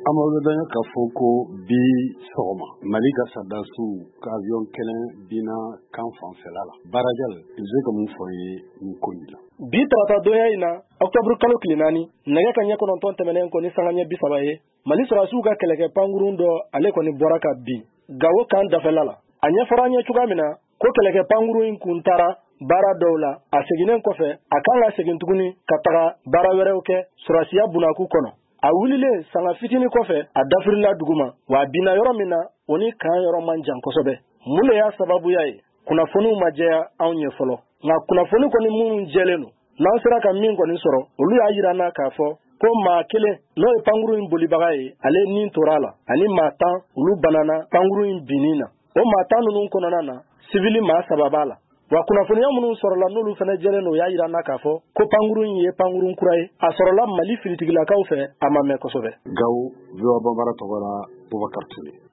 Amadou Daɲa ka fɔ ko bi sɔgɔma Mali ka sardasiw ka avion kelen binna kan fanfɛla la. Barajal i bɛ se ka mun fɔ n ye nin ko in la. Bi tarata donya in na octobre kalo tile 4 nɛgɛ kanɲɛ 9 tɛmɛnen kɔni sanga ɲɛ 30 ye Mali sɔrɔdasiw ka kɛlɛkɛ pankurun dɔ ale kɔni bɔra ka bin Gawo kan dafɛla la. A ɲɛfɔra an ye cogoya min na ko kɛlɛkɛ pankurun in kun taara baara dɔw la a seginen kɔfɛ a kan ka segin tuguni ka taga baara wɛrɛw kɛ sɔrɔdasiya bunakun kɔnɔ. A wulilen sanga fitinin kɔfɛ a dafirila duguma wa binna yɔrɔ min na o ni kan yɔrɔ man jan kosɛbɛ. Mun de y'a sababuya ye? Kunnafoniw ma jɛya anw ye fɔlɔ. Nka kunnafoni kɔni minnu jɛlen don n'an sera ka min kɔni sɔrɔ olu y'a jira na k'a fɔ ko maa kelen n'o ye pankurun in bolibaga ye ale nin tora la ani maa 10 olu banana pankurun in binnin na. O maa 10 ninnu kɔnɔna na sivili maa 3 b'a la. Wa kunnafoniya minnu sɔrɔla n'olu fana jɛlen don y'a jira na k'a fɔ ko pankurun in ye pankurun kura ye a sɔrɔla Mali finitigilakaw fɛ a ma mɛn kosɛbɛ. Gawo VOA Banbara tɔgɔ la Bubakar Ture.